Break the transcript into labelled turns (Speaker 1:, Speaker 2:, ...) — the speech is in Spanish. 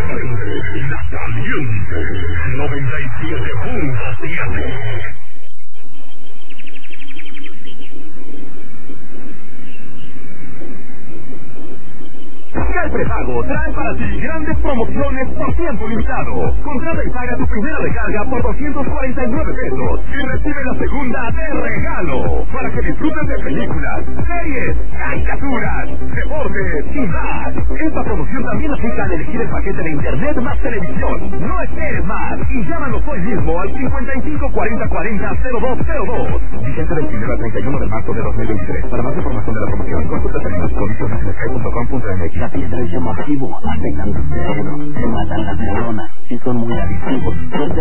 Speaker 1: prende, la caliente, 97.7.
Speaker 2: El prepago trae para ti grandes promociones por tiempo limitado. Contrata y paga tu primera recarga por 249 pesos y recibe la segunda de regalo para que disfrutes de películas, series, caricaturas, deportes y más. Esta promoción también aplica al elegir el paquete de internet más televisión. No esperes más y llámanos hoy mismo al 5540400202. Vigente del 1 al 31 de marzo de 2023. Para más información de la promoción, consulta términos condiciones en sky.com.mx.
Speaker 3: La piedra es llamo activo, afectan tu cerebro, te matan las neuronas y son muy adictivos.